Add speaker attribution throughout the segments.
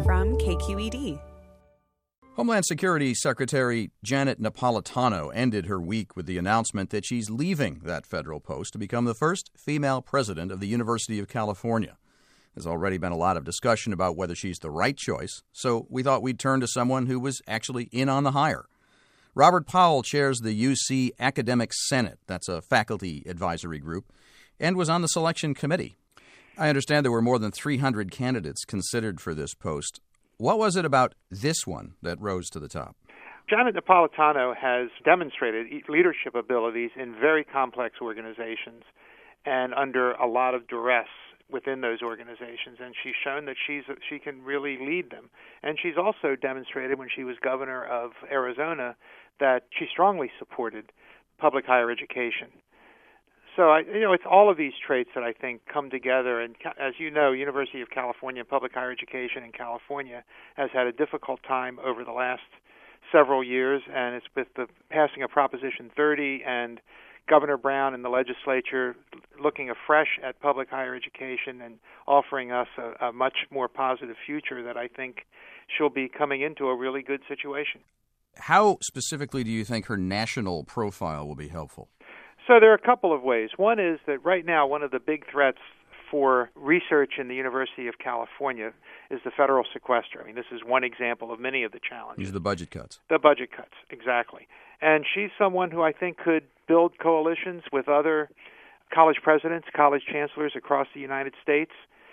Speaker 1: from KQED.
Speaker 2: Homeland Security Secretary Janet Napolitano ended her week with the announcement that she's leaving that federal post to become the first female president of the University of California. There's already been a lot of discussion about whether she's the right choice, so we thought we'd turn to someone who was actually in on the hire. Robert Powell chairs the UC Academic Senate, that's a faculty advisory group, and was on the selection committee. I understand there were more than 300 candidates considered for this post. What was it about this one that rose to the top?
Speaker 3: Janet Napolitano has demonstrated leadership abilities in very complex organizations and under a lot of duress within those organizations, and she's shown that she can really lead them. And she's also demonstrated when she was governor of Arizona that she strongly supported public higher education. So, it's all of these traits that I think come together. And as you know, University of California Public Higher Education in California has had a difficult time over the last several years, and it's with the passing of Proposition 30 and Governor Brown and the legislature looking afresh at public higher education and offering us a much more positive future that I think she'll be coming into a really good situation.
Speaker 2: How specifically do you think her national profile will be helpful?
Speaker 3: So there are a couple of ways. One is that right now one of the big threats for research in the University of California is the federal sequester. I mean, this is one example of many of the challenges.
Speaker 2: These are the budget cuts.
Speaker 3: The budget cuts, exactly. And she's someone who I think could build coalitions with other college presidents, college chancellors across the United States,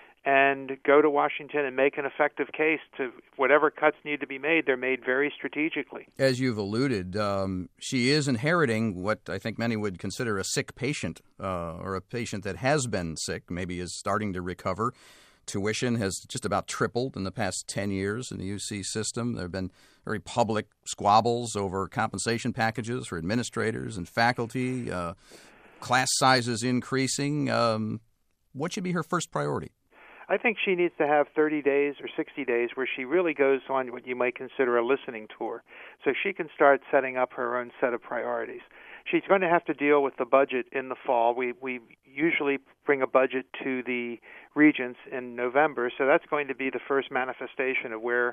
Speaker 3: and go to Washington and make an effective case to whatever cuts need to be made. They're made very strategically.
Speaker 2: As you've alluded, she is inheriting what I think many would consider a sick patient, or a patient that has been sick, maybe is starting to recover. Tuition has just about tripled in the past 10 years in the UC system. There have been very public squabbles over compensation packages for administrators and faculty, class sizes increasing. What should be her first priority?
Speaker 3: I think she needs to have 30 days or 60 days where she really goes on what you might consider a listening tour, so she can start setting up her own set of priorities. She's going to have to deal with the budget in the fall. We usually bring a budget to the regents in November, so that's going to be the first manifestation of where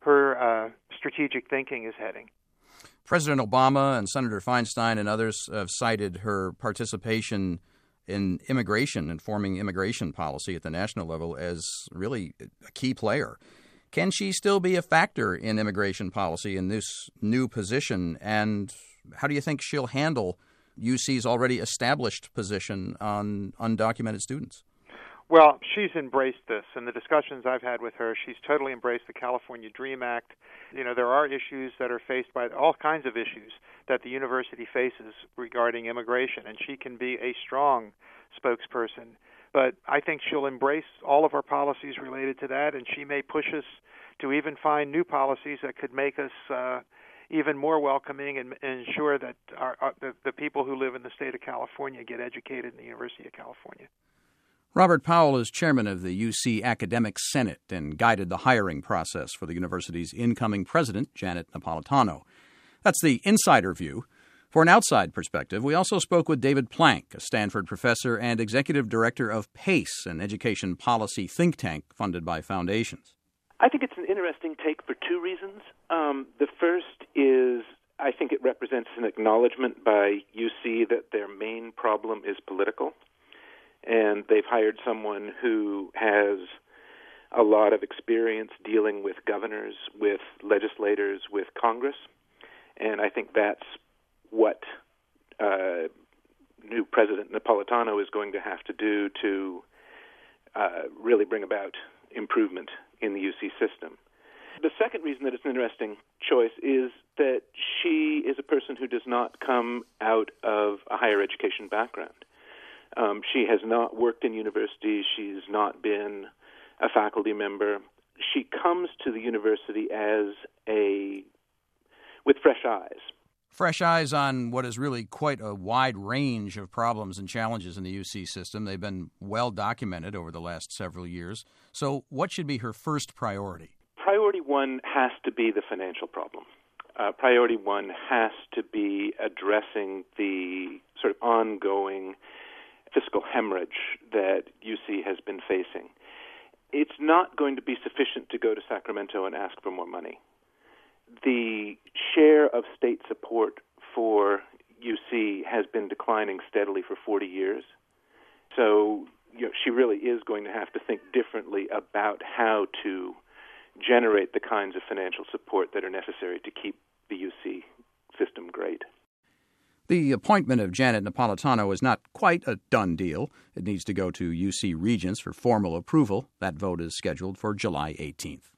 Speaker 3: her strategic thinking is heading.
Speaker 2: President Obama and Senator Feinstein and others have cited her participation in immigration and forming immigration policy at the national level as really a key player. Can she still be a factor in immigration policy in this new position? And how do you think she'll handle UC's already established position on undocumented students?
Speaker 3: Well, she's embraced this. In the discussions I've had with her, she's totally embraced the California DREAM Act. There are issues that are faced by all kinds of issues that the university faces regarding immigration, and she can be a strong spokesperson. But I think she'll embrace all of our policies related to that, and she may push us to even find new policies that could make us even more welcoming and ensure that the people who live in the state of California get educated in the University of California.
Speaker 2: Robert Powell is chairman of the UC Academic Senate and guided the hiring process for the university's incoming president, Janet Napolitano. That's the insider view. For an outside perspective, we also spoke with David Plank, a Stanford professor and executive director of PACE, an education policy think tank funded by foundations.
Speaker 4: I think it's an interesting take for two reasons. The first is I think it represents an acknowledgement by UC that their main problem is political. And they've hired someone who has a lot of experience dealing with governors, with legislators, with Congress. And I think that's what new President Napolitano is going to have to do to really bring about improvement in the UC system. The second reason that it's an interesting choice is that she is a person who does not come out of a higher education background. She has not worked in university. She's not been a faculty member. She comes to the university with fresh eyes.
Speaker 2: Fresh eyes on what is really quite a wide range of problems and challenges in the UC system. They've been well documented over the last several years. So what should be her first priority?
Speaker 4: Priority one has to be the financial problem. Priority one has to be addressing the sort of ongoing fiscal hemorrhage that UC has been facing. it's not going to be sufficient to go to Sacramento and ask for more money. The share of state support for UC has been declining steadily for 40 years. So she really is going to have to think differently about how to generate the kinds of financial support that are necessary to keep the UC system great.
Speaker 2: The appointment of Janet Napolitano is not quite a done deal. It needs to go to UC Regents for formal approval. That vote is scheduled for July 18th.